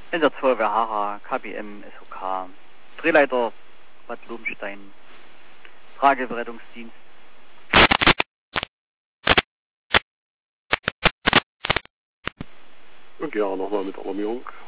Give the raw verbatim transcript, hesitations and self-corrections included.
Einsatzfeuerwehr Hara, K B M, S O K, Drehleiter Bad Lobenstein, Trageberettungsdienst. Und ja, nochmal mit Alarmierung.